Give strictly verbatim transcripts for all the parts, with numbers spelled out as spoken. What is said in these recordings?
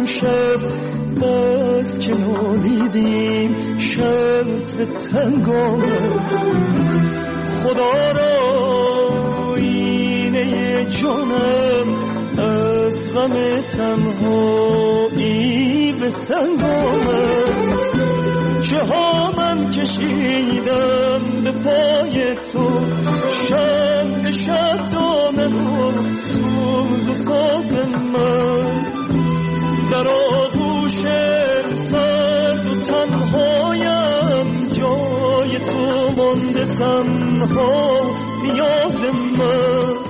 شب بس که نالیدیم شب تنگانه خدا را اینه جانم از غم تنهایی به سنگانه چه ها من کشیدم به پای تو شب شب دانه و سوز و ساز من در آغوش سرد و تنهایم جای تو مانده تنها نیاز من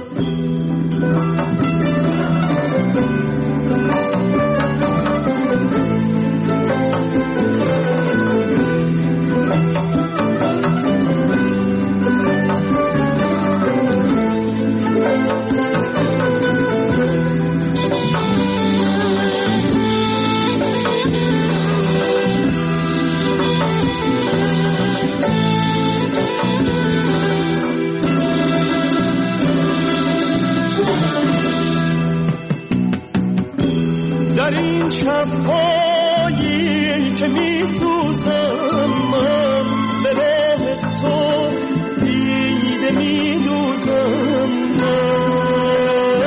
در این شب‌هایی که می‌سوزم من به راه تو دیده می‌دوزم من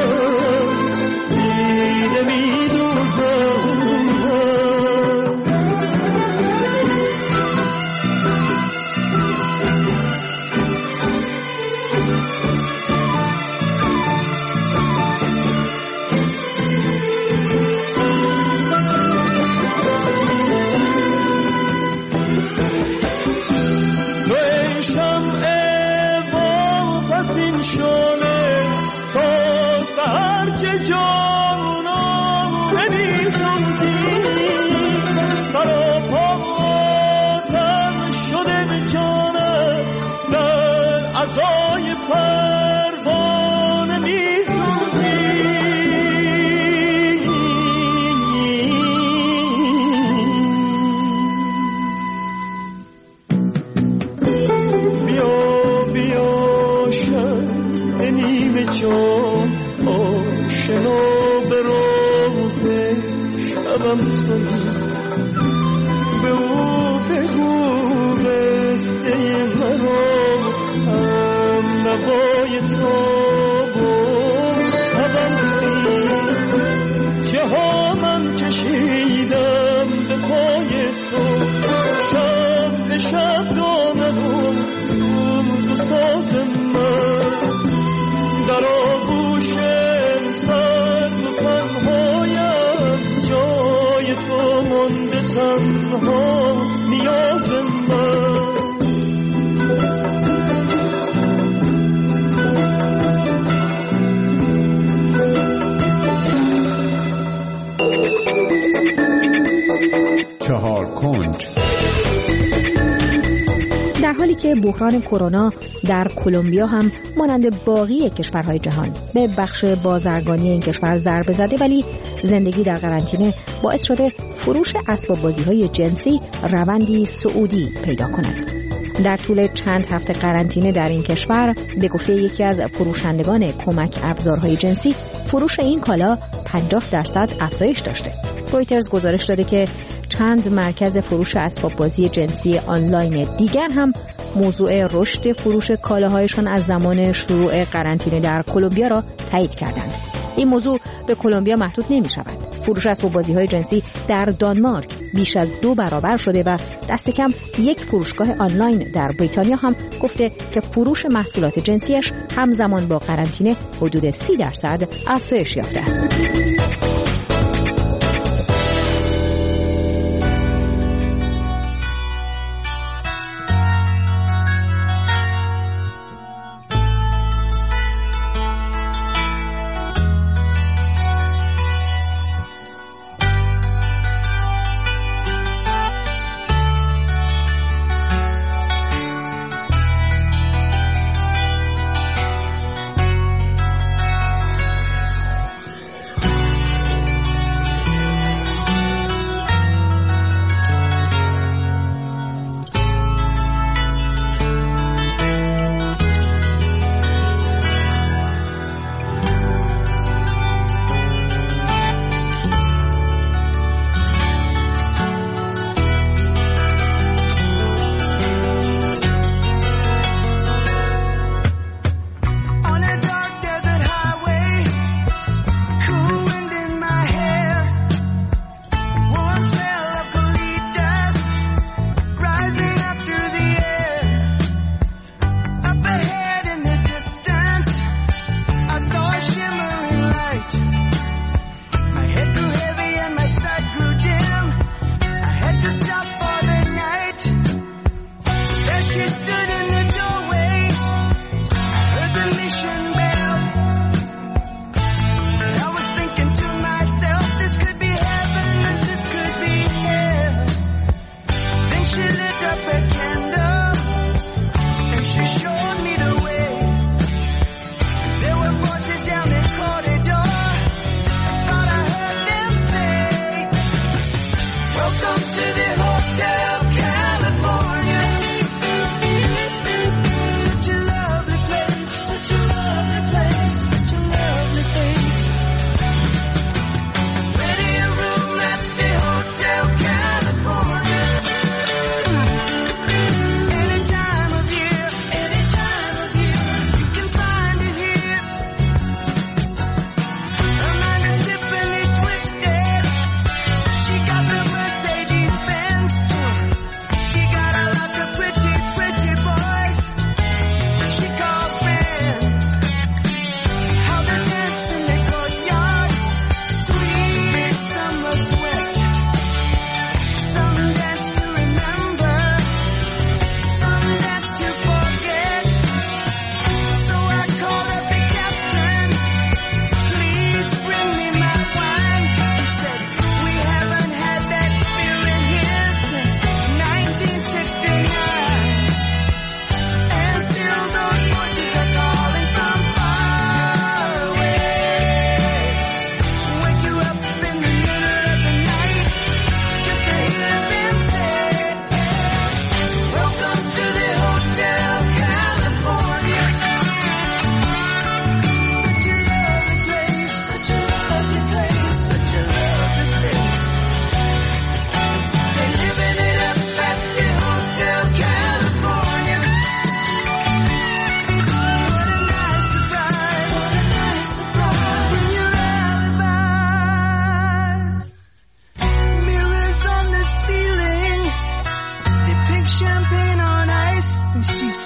دیده می‌دوزم عزای پروانه می‌سوزی بیا بیا شب به نیمه جان آشنا به روز شبم تویی به او بگو قصه مرا نوای تو بود تبم تویی که ها من کشیدم به پای تو شب به شب دانه و سوز و ساز من در آغوش سرد و تنهایم جای تو مانده تنها نیاز من چهار کنج. در حالی که بحران کرونا در کلمبیا هم مانند باقی کشورهای جهان به بخش بازرگانی این کشور ضربه زده، ولی زندگی در قرنطینه باعث شده فروش اسباب بازی‌های جنسی روندی صعودی پیدا کند. در طول چند هفته قرنطینه در این کشور به گفته یکی از فروشندگان کمک افزارهای جنسی فروش این کالا پنجاه درصد افزایش داشته. رویترز گزارش داده که چند مرکز فروش اسباب بازی جنسی آنلاین دیگر هم موضوع رشد فروش کالاهایشان از زمان شروع قرنطینه در کلمبیا را تایید کردند. این موضوع به کلمبیا محدود نمی شود. فروش اسباب بازی‌های جنسی در دانمارک بیش از دو برابر شده و دست کم یک فروشگاه آنلاین در بریتانیا هم گفته که فروش محصولات جنسیش همزمان با قرنطینه حدود سی درصد افزایش یافته است.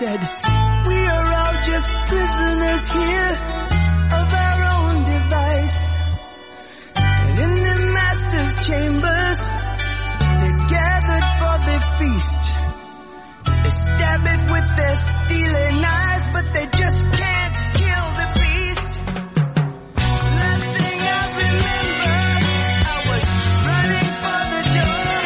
said, we are all just prisoners here of our own device. And in the master's chambers, they're gathered for their feast. They stab it with their stealing eyes, but they just can't kill the beast. Last thing I remember, I was running for the door.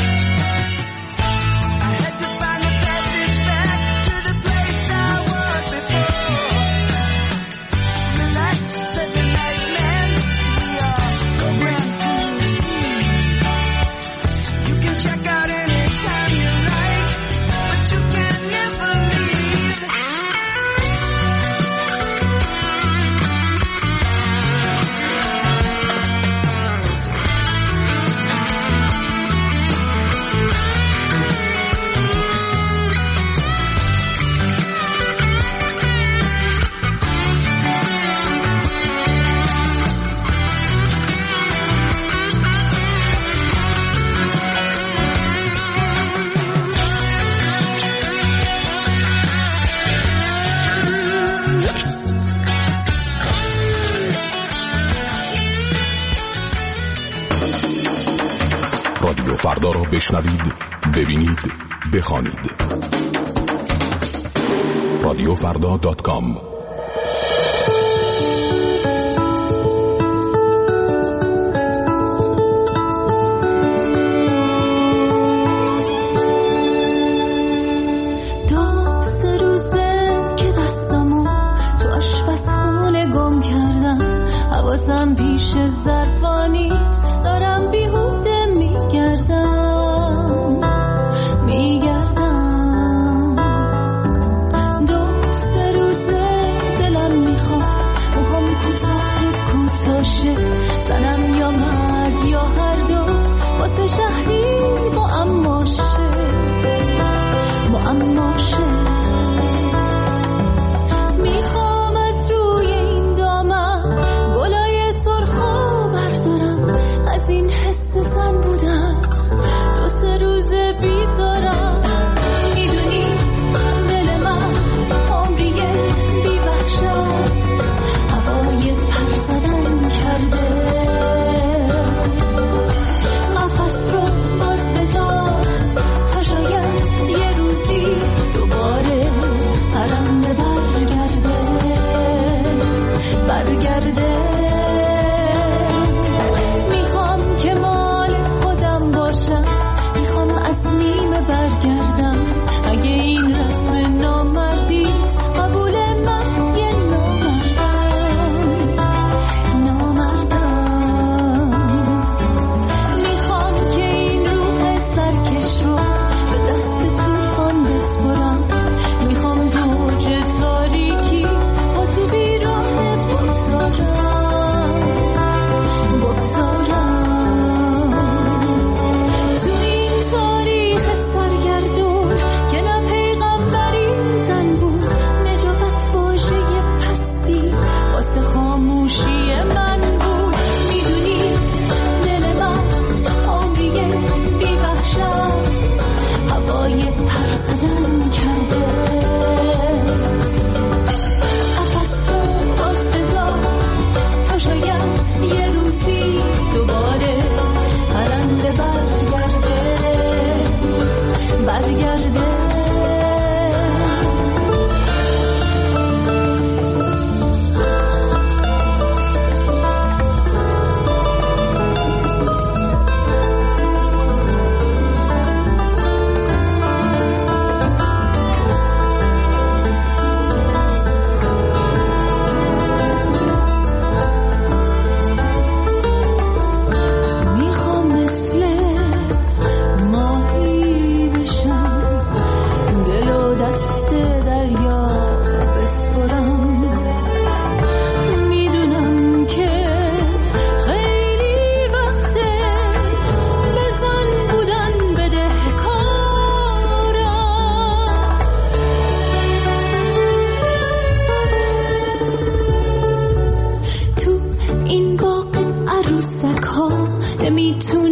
I had to find a passage back to the place I was before. Relax, said the night man, we are programmed to receive. You can check out anytime you like, but you can never leave. رادیو فردا را بشنوید، ببینید، بخوانید. رادیو فردا دات کام. دو سه روزه که دستمو تو آشپزخونه گم کردم، حواسم پیش ظرفانیت دارم بیهوده میگردم میگردم. دو سه روزه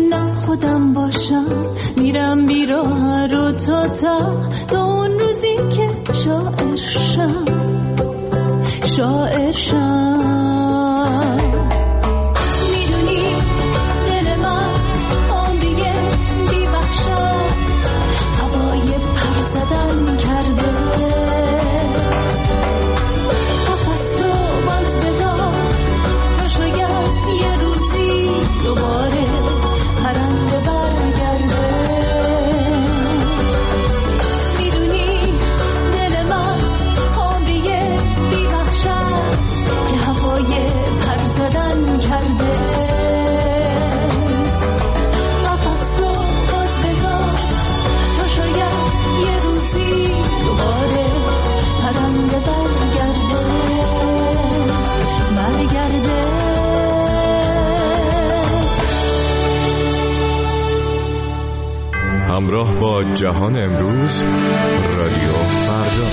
نه خودم باشم، میرم بیراه رو تا تا تا اون روزی که شاعر شم، شاعر شم. میدونی دل من عمریه بی بخشم، هوای پر زدن کرده، قفص رو باز بذار تا شاید یه روزی دوباره پرنده برگرده. میدونی دل من عمریه بی بخشم که هوای پر زدن کرده، قفص رو باز بذار تا شاید یه روزی دوباره پرنده برگرده، برگرده. همراه با جهان امروز، رادیو فردا.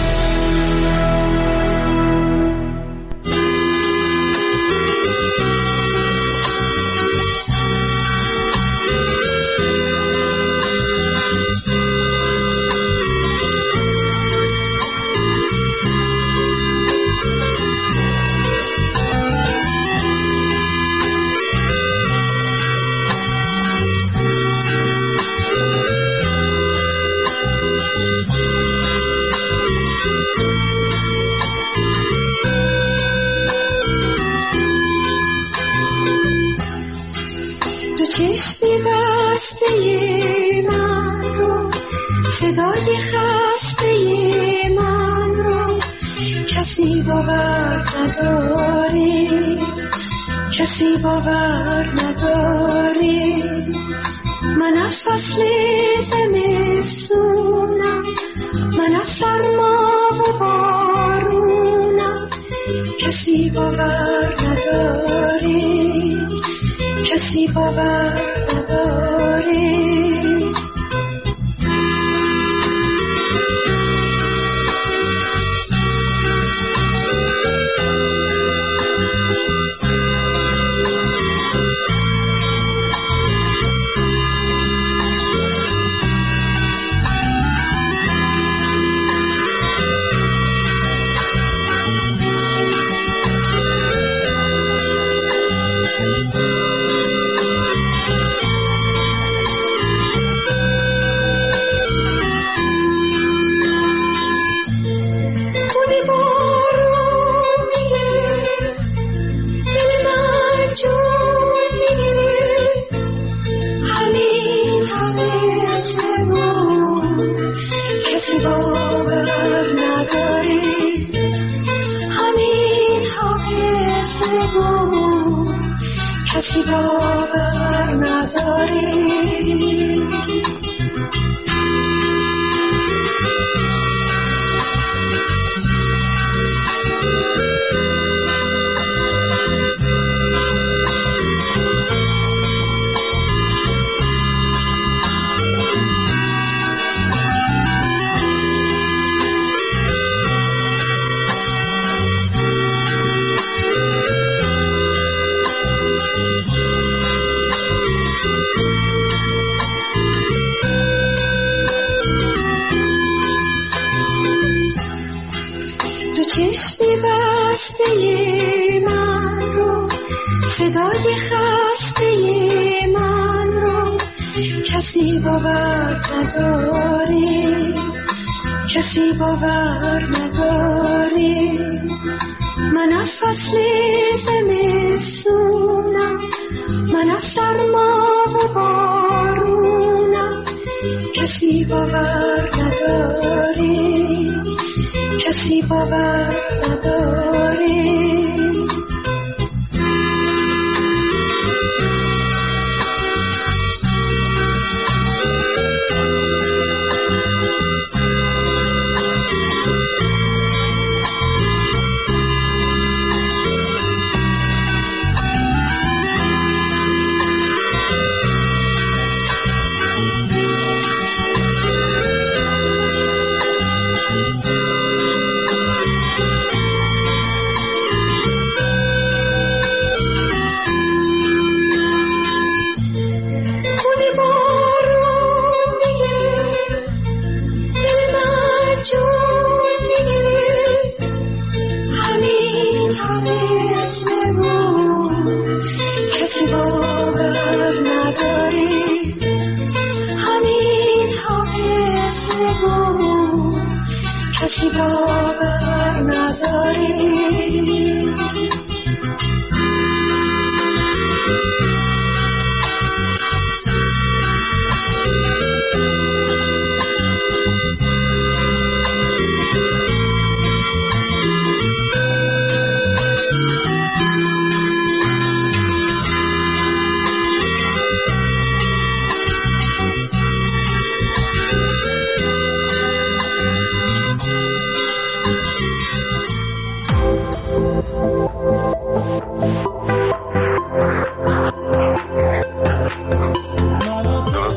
کسی باور نداری من از فصل زمستونم، من از سرما و بارونم. کسی باور نداری، کسی باور نداری.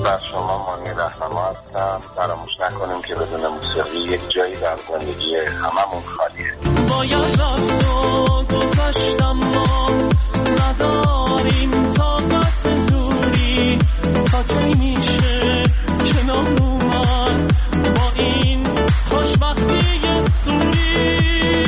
بر شما مانی رهنما هستم. فراموش نکنیم که بدون موسیقی یک جایی در زندگی هممون خالیه. باید رفت و گذشتم ما نداریم طاقت دوری تا کی میشه کنار اومد با این خوشبختی سوری.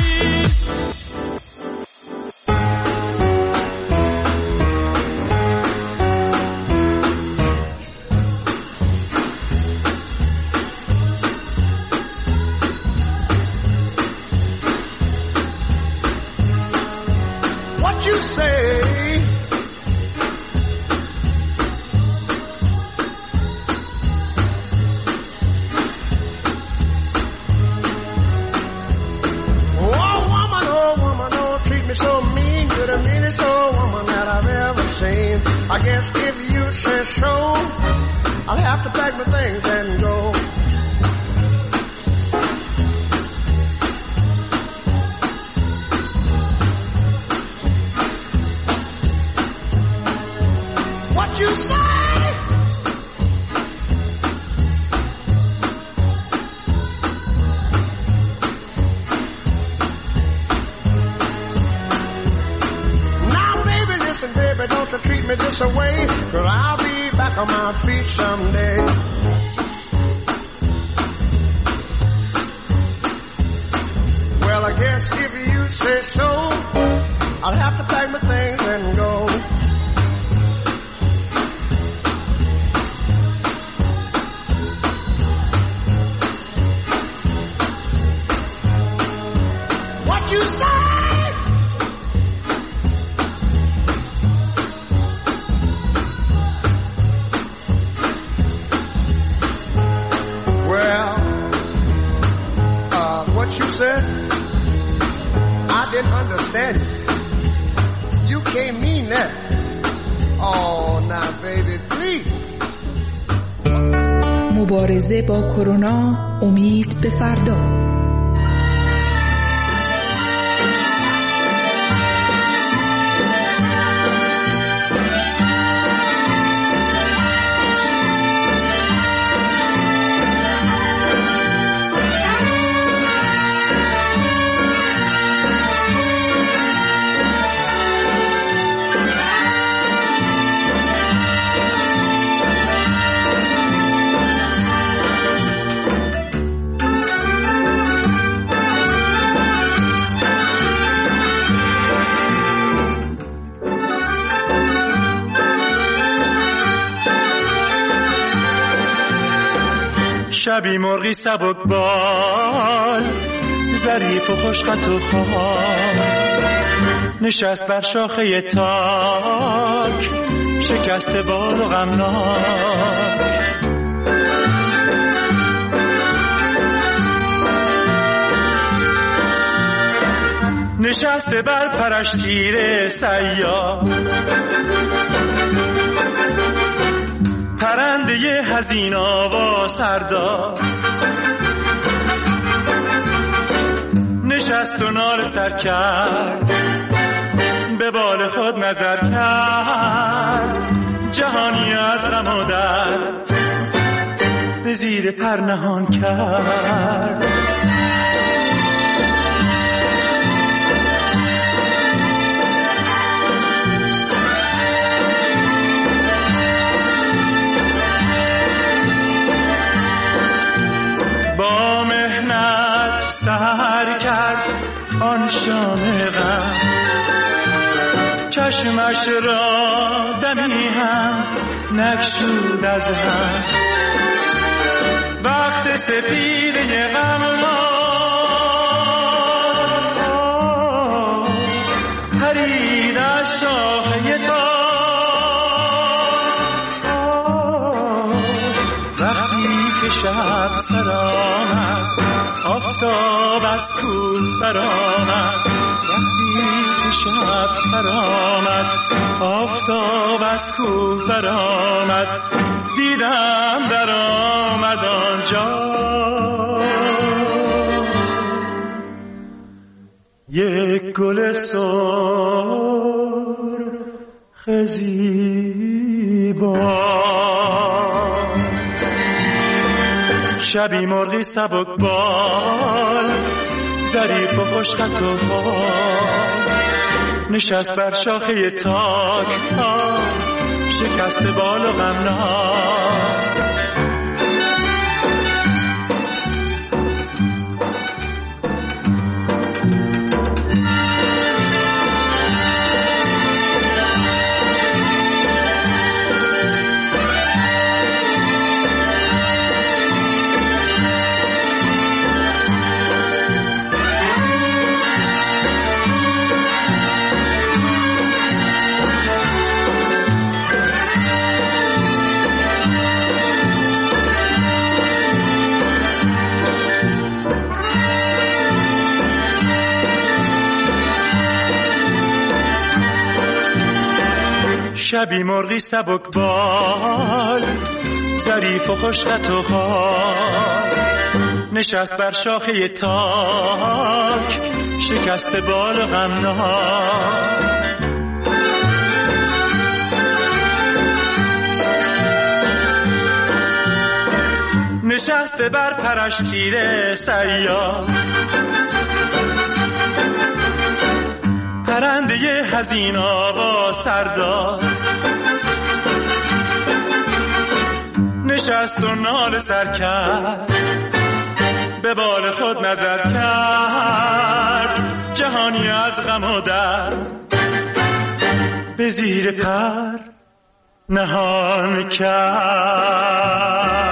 I guess if you say so, I'll have to pack my things and go. What you say? Now, baby, listen, baby, don't you treat me this away, 'cause I'll be back on my feet someday. Well, I guess if you say so, I'll have to pack my things and go. What you say? I didn't understand it. You can't mean that. Oh, now baby, please. مبارزه با کرونا، امید به فردا. شبی مرغی سبک بال ظریف و خوشخط و خال نشست بر شاخه تاک شکست بال و غمناک. نشسته بر پرش تیر سیاه پرنده حزین آواز سردار نشست و ناله سر کرد به بال خود نظر کرد جهانی از غم و درد به زیر پر نهان کرد. با مهنت سحر کرد آن شام غم چشمش را دمی هم نگشود از هم وقت سپیده غم ما پرید از شاخه تا وقتی که شب سر آمد آفتاب از کوه برآمد وقتی که شب سر آمد آفتاب از کوه برآمد دیدم در آمد آنجا یک گل سرخ زیبا. شبی مرغی سبک بال ظریف و خوشخط و بال نشست بر شاخه تاک تاک شکست بال و غمناک. شبی مرغی سبک بال ظریف و خوشخط و خال نشست بر شاخه تاک شکست بال و غمناک. نشسته بر پرش تیر سیاه پرنده حزین آوا سردار نشست و نال سر کرد به بال خود نظر کرد جهانی از غم و درد به زیر پر نهان کرد.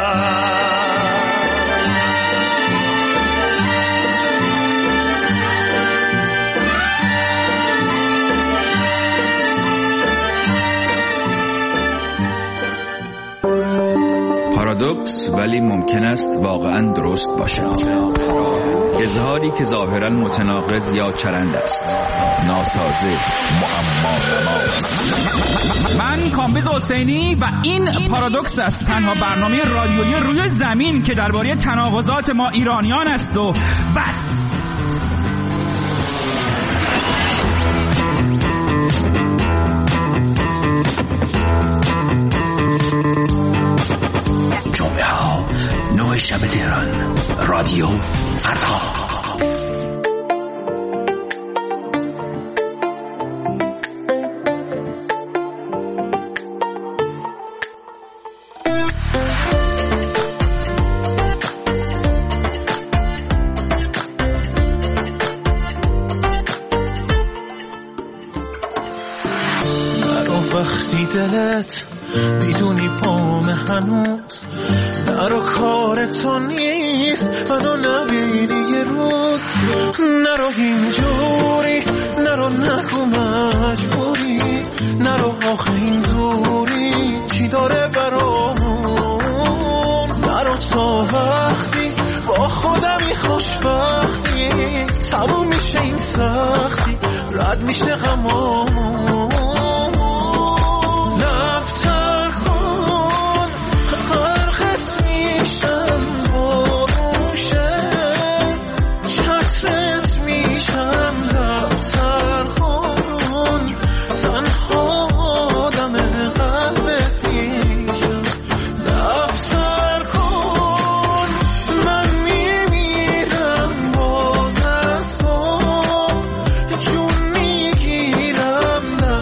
پارادوکس ولی ممکن است واقعا درست باشد. اظهاری که ظاهرا متناقض یا چرند است، ناسازه، معما. من کامبیز حسینی و این پارادوکس است، تنها برنامه رادیویی روی زمین که درباره تناقضات ما ایرانیان است و بس. جمعه ها نه شب تهران، رادیو فردا. وقتی دلت میدونی پام هنوز نرو کارتون نیست منو نبینی یه روز، نرو اینجوری، نرو نگو مجبوری، نرو آخه این دوری چی داره برامون، نرو تا وقتی با خودمی خوشبختی تموم میشه این سختی رد میشه غمامون. جون میگیرم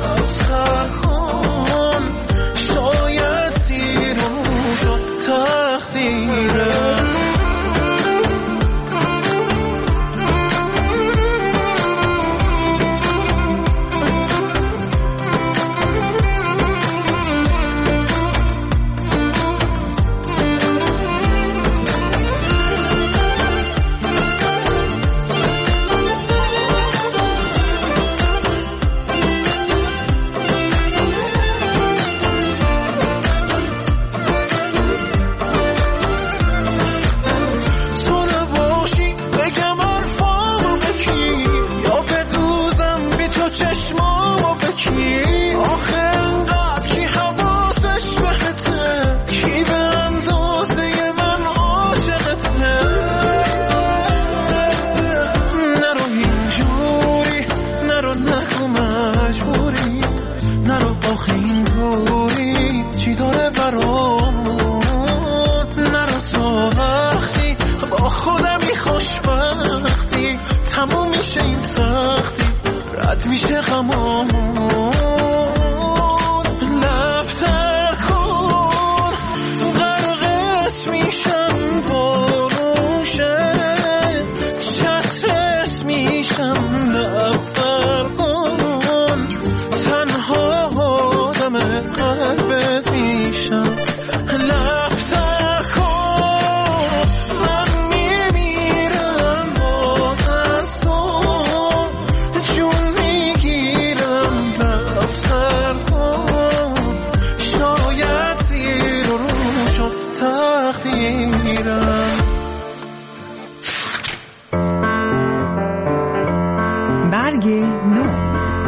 چشمت میشم باروشه چترت میشم لبتر کن تنها آدم قلبت میشم لبتر کن من میمیرم باز از تو جون میگیرم لبتر کن شاید زیر و رو چون تقدیرم. برگ نو.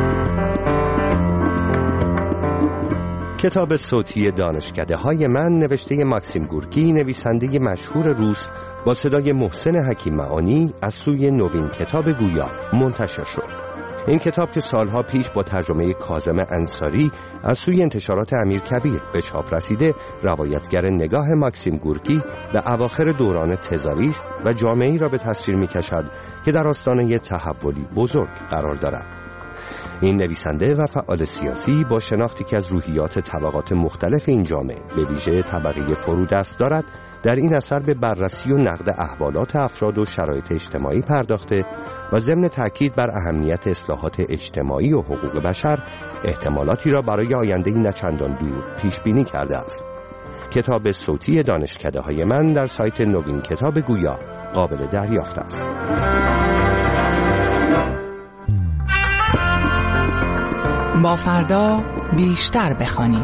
کتاب صوتی دانشکده های من نوشته ماکسیم گورکی، نویسنده مشهور روس، با صدای محسن حکیم معانی از سوی نوین کتاب گویا منتشر شد. این کتاب که سالها پیش با ترجمه کاظم انصاری از سوی انتشارات امیرکبیر به چاپ رسیده، روایتگر نگاه ماکسیم گورکی به اواخر دوران تزاری است و جامعه‌ای را به تصویر می‌کشد که در آستانه تحولی بزرگ قرار دارد. این نویسنده و فعال سیاسی با شناختی که از روحیات طبقات مختلف این جامعه به ویژه طبقه فرودست دارد، در این اثر به بررسی و نقد احوالات افراد و شرایط اجتماعی پرداخته و ضمن تأکید بر اهمیت اصلاحات اجتماعی و حقوق بشر احتمالاتی را برای آینده‌ای نچندان دور پیش بینی کرده است. کتاب صوتی دانشکده های من در سایت نوین کتاب گویا قابل دریافت است. با فردا بیشتر بخوانیم.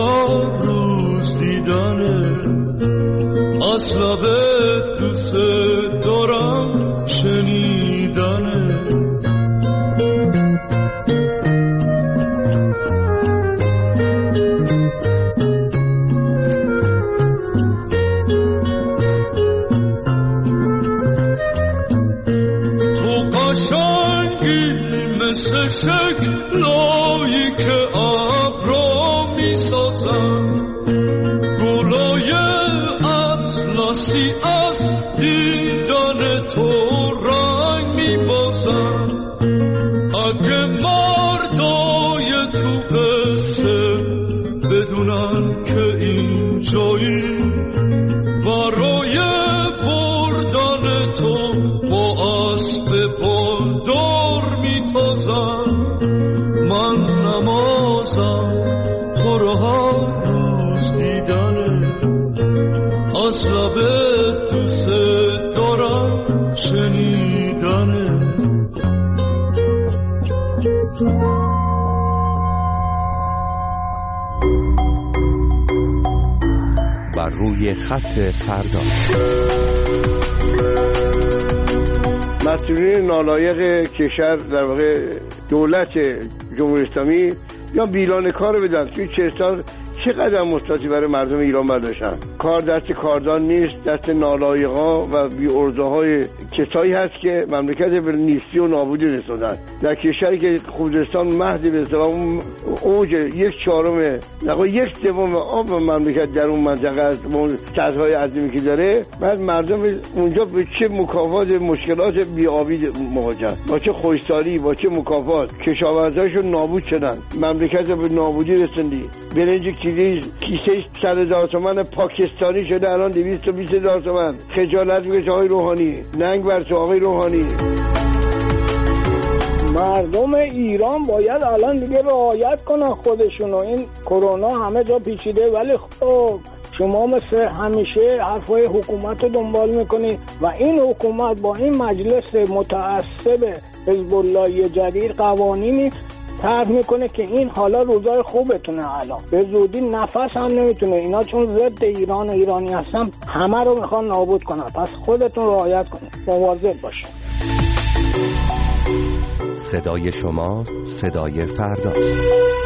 اصلا به دوست دارم شنیدنه. مثل شکلایی که ابرا می سازن، گلای اطلسی از دیدن تو رنگ می بازن. اگه مردای تو قصه بدونن که این جایی برای بردن تو با اسب بالدار میتازم، من نمازم تو رو هر روز دیدنه. از لب دوست دارم شنیدنه. بر روی خط فردا مسئولین نالایق کشور در واقع دولت جمهوری اسلامی یا بیلان کار بدن توی چه سال چه قدم مثبتی برای مردم ایران برداشتن. کار دست کاردان نیست، دست نالایقا و بی ارزه‌های کسایی هست که مملکت به نیستی و نابودی رسوندن. در کشوری که خوزستان مهد به اصطلاح اوج یک چهارم نقا یک سوم آب مملکت در اون منطقه است، اون سدهای عظیمی که داره، بعد مردم اونجا به چه مکافات مشکلات بی‌آبی مواجهن، با چه خشکسالی، با چه مکافات کشاورزاشون نابود شدن، مملکت به نابودی رسوندی. برنج کیسه صد هزار تومان پاکستانی شده الان دویست و بیست هزار تومان. خجالت بکش آقای روحانی، ننگ بر تو آقای روحانی. مردم ایران باید الان دیگه رعایت کنن خودشونو. این کرونا همه جا پیچیده، ولی خب شما مثل همیشه حرفای حکومت رو دنبال میکنی و این حکومت با این مجلس متعصب حزب الله جدید قوانینی طرح میکنه که این حالا روزای خوبتونه، الان به زودی نفس هم نمیتونه. اینا چون ضد ایران و ایرانی هستن همه رو میخوان نابود کنن. پس خودتون رعایت کنید، مواظب باشید. صدای شما صدای فرداست.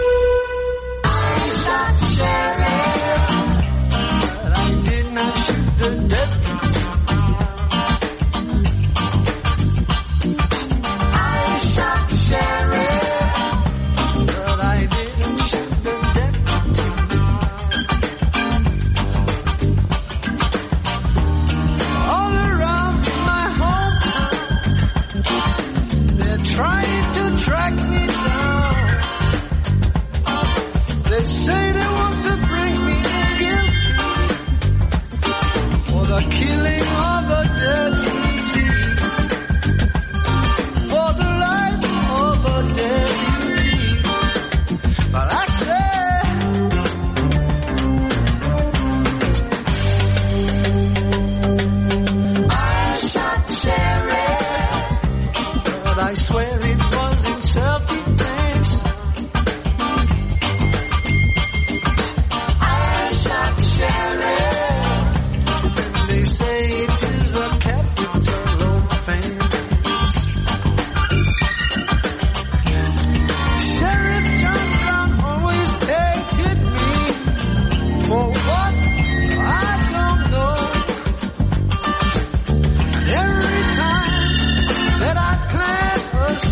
Trying to track me down. They say they want to bring me in guilty for the killing of a deputy, for the life of a deputy. But I say I shot the sheriff, but I swear it was in self-defense. I shot the sheriff, and they say it is a capital offense. Sheriff John Brown always hated me for what I don't know. And every time that I plan a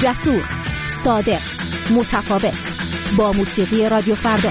جسور، صادق، متفاوت، با موسیقی رادیو فردا.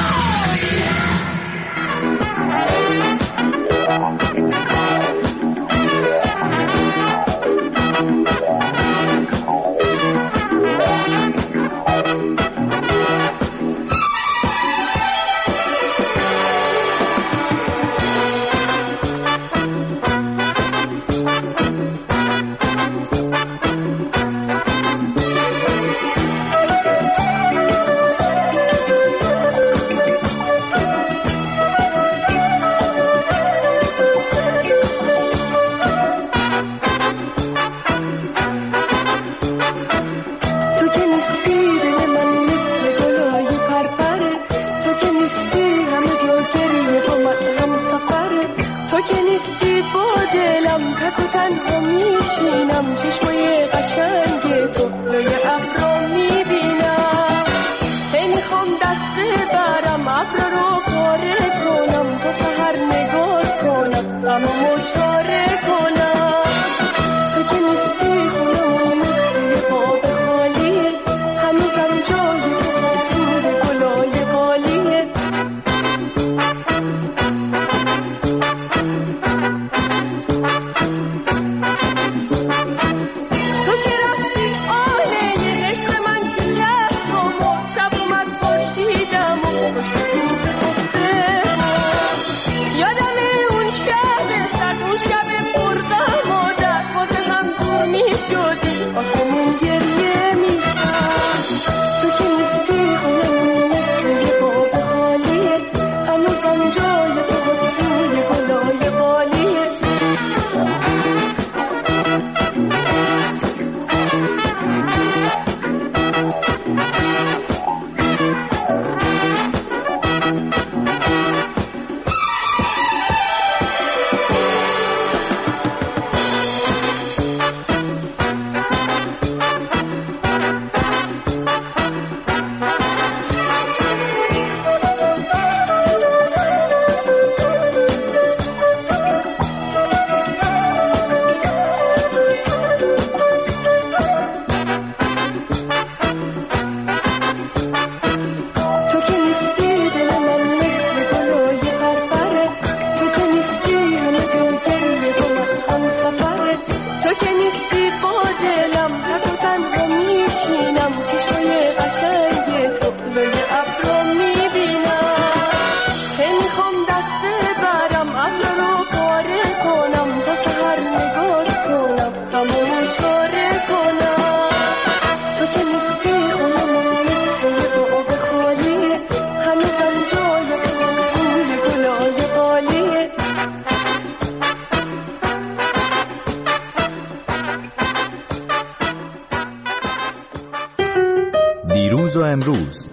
دیروز و امروز،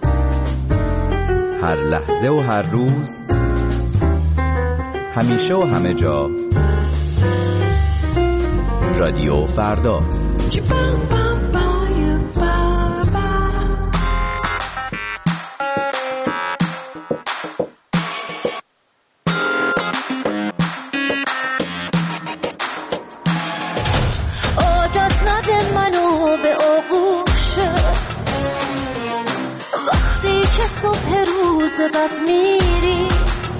هر لحظه و هر روز، همیشه و همه جا، رادیو فردا. عادت نده منو به آغوشت وقتی که صبح روز بد میری،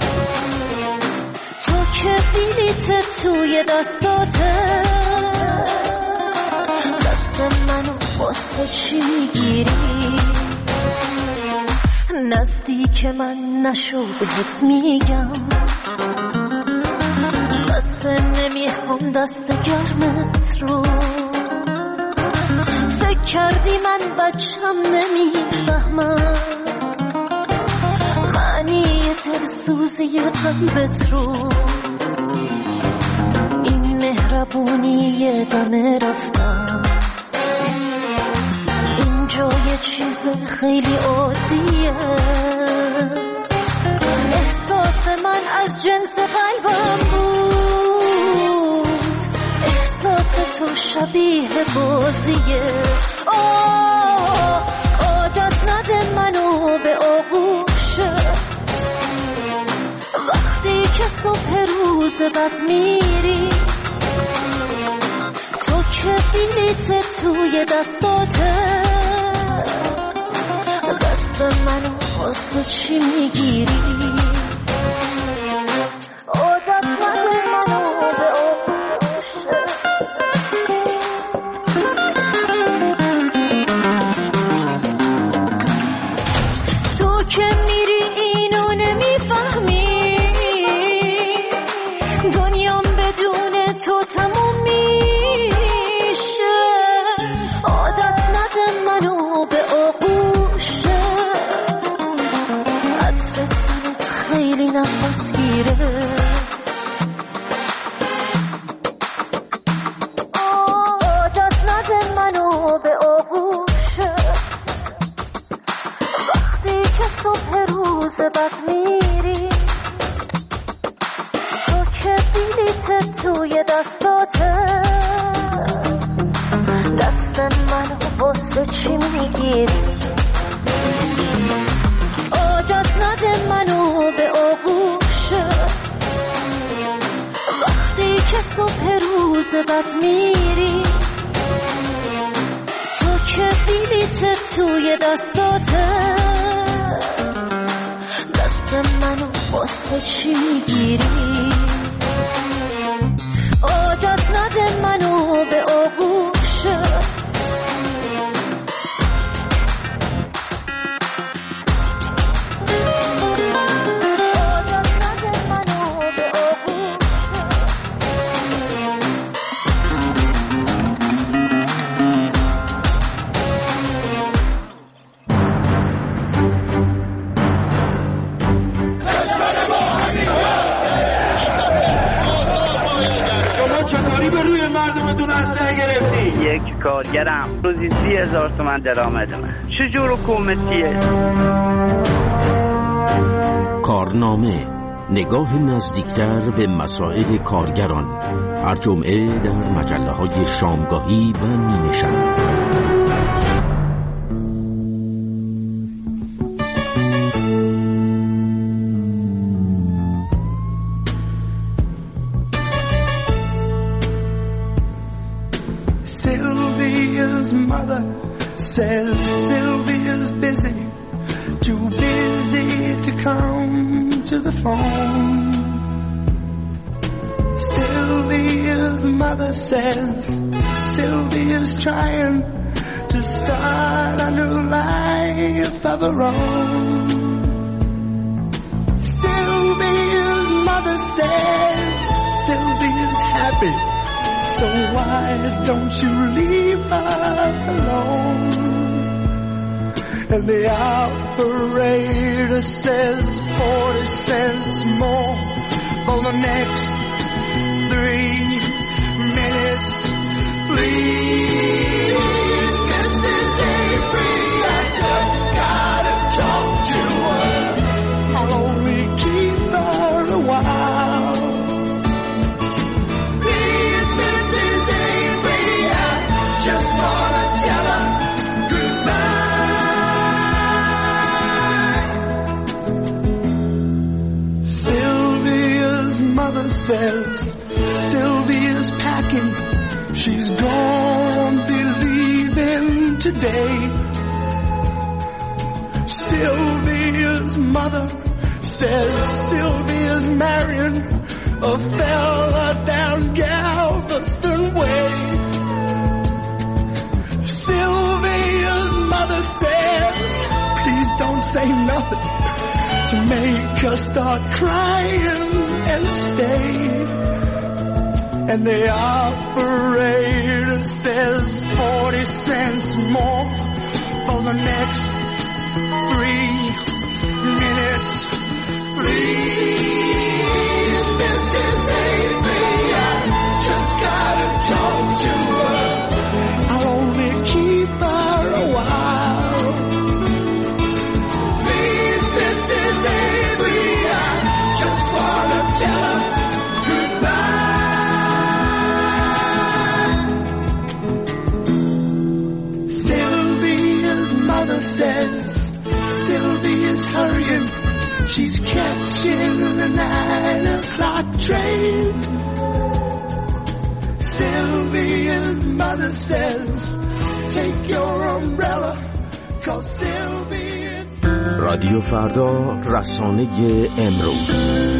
تو که بلیت توی دستاته، دست منو واسه چی میگیری؟ نزدیک من نشو بهت میگم، بس نمیخوام دست گرمت رو. فکر کردی من بچم نمیفهمم معنی دلسوزی قلبت رو. این مهربونی دم رفتم، اینجا یه چیز خیلی عادیه. احساس من از جنس قلبم بود، احساس تو شبیه بازیه. آه عادت نده منو به آغوشت وقتی که صبح روز بد میری، تو که بلیت توی دستاته، دست منو واسه چی میگیری؟ عادت نده منو به آغوشه، تو که میری اینو نمیفهمی، دنیام بدون تو تموم میشه. عادت نده منو به آغوشه، عطر تنت خیلی نفس گیره. عادت نده منو به آغوشه، وقتی که صبح روز بد میری، تو که بلیت توی دستاته، دست منو واسه چی میگیری؟ عادت نده منو به آغوشه، وقتی که صبح روز بد میری، تو که بلیت توی دستاته، دست منو واسه چی میگیری؟ عادت نده منو به آغوشه، یک کارگرم روزی سی هزار تومن درآمدمه. چجور حکومتیه؟ کارنامه، نگاه نزدیکتر به مسائل کارگران، هر جمعه در مجله های شامگاهی و نیمه شب. Sylvia's mother says Sylvia's busy, too busy to come to the phone. Sylvia's mother says Sylvia's trying to start a new life of her own. Sylvia's mother says Sylvia's happy, so why don't you leave her alone? And the operator says forty cents more for the next three minutes, please. Missus Avery, I just gotta talk to her. I'll only keep her a while. Just wanna tell her goodbye. Sylvia's mother says Sylvia's packing, she's gonna be leaving today. Sylvia's mother says Sylvia's marrying a fella down Galveston way. Sylvia's mother says, please don't say nothing to make her start crying and stay. And the operator says forty cents more for the next three minutes, please. Missus Avery, I just gotta talk to her. I'll only keep her a while. Please, Missus Avery, I just wanna tell her goodbye. Sylvia's mother says Sylvia's hurrying, she's catching the nine o'clock train. Sylvia's mother says, take your umbrella, cause Sylvia's... رادیو فردا، رسانه امروز.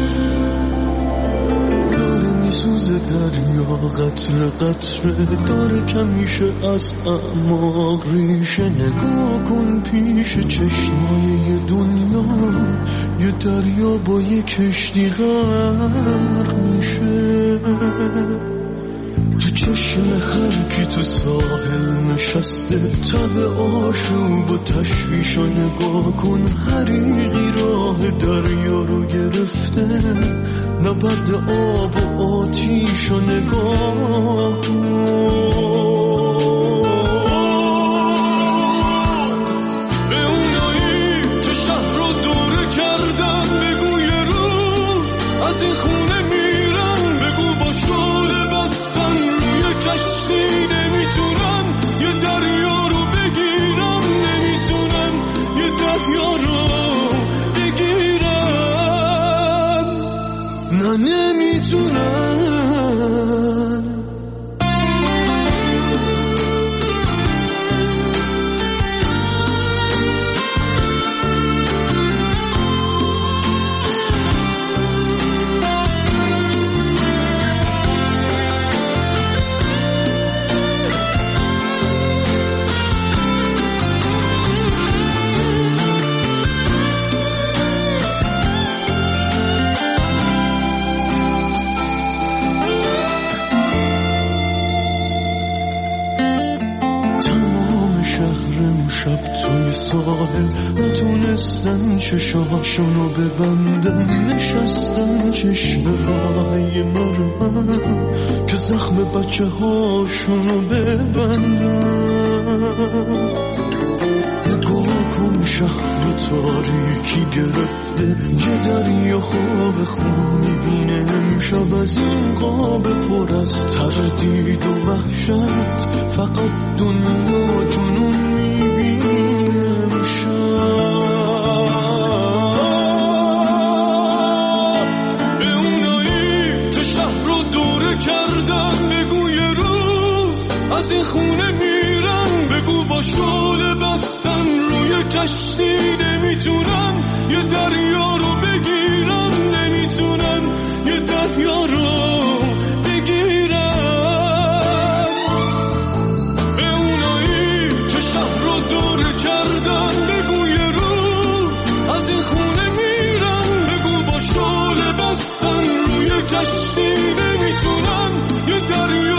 داره میسوزه دریا قطره قطره، داره کمیشه از اعماق ریشه. نگاه کن پیش چشمای دنیا، یه دریا با یه کشتی غرق میشه. تو چشم هر کی تو ساحل نشسته، تب آشوب و تشویش رو نگاه کن. حریقی راه دریا رو گرفته، نبرد آب و آتیش رو نگاه کن. به اونایی که شهر رو دوره کردن بگو یه روز از این خونه میرن. بگو با شعله بستن روی کشتی نمیتونن یه دریا رو بگیرن، نمیتونن یه دریا رو بگیرن، نه نمیتونن. نتونستن چشاشونو ببندن، نشستن چشمه های مرم که زخم بچه هاشونو ببندن. نگاه کن شهر تاریکی گرفته، یه دریا خواب خون میبینه امشب. از این قاب پر از تردید و وحشت، فقط دنیا جنون میبینه. کردن بگو یه روز از این خونه میرن. بگو با شعله بستن روی کشتی نمیتونن یه دریا رو بگیرن، نمیتونن یه دریا رو بگیرن. به اونایی که شهر رو دوره کردن بگو یه روز از این خونه میرن. بگو با شعله بستن روی کشتی نمیتونن یه دریا